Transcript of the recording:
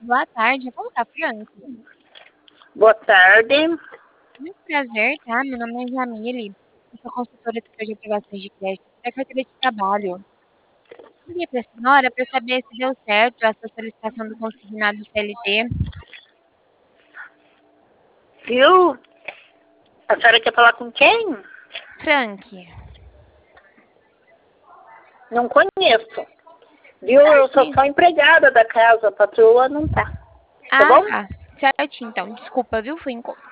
boa tarde. Como tá, Frank? Boa tarde. Muito prazer, tá? Meu nome é Jamile. Eu sou consultora de projeto de aplicações de crédito da carteira de trabalho. Liguei pra senhora para saber se deu certo essa solicitação do consignado CLT. Viu? A senhora quer falar com quem? Frank. Não conheço. Viu? Eu sou Certinho. só empregada da casa, a patroa não tá. Tá bom? Tá. Certinho, então. Desculpa, viu? Fui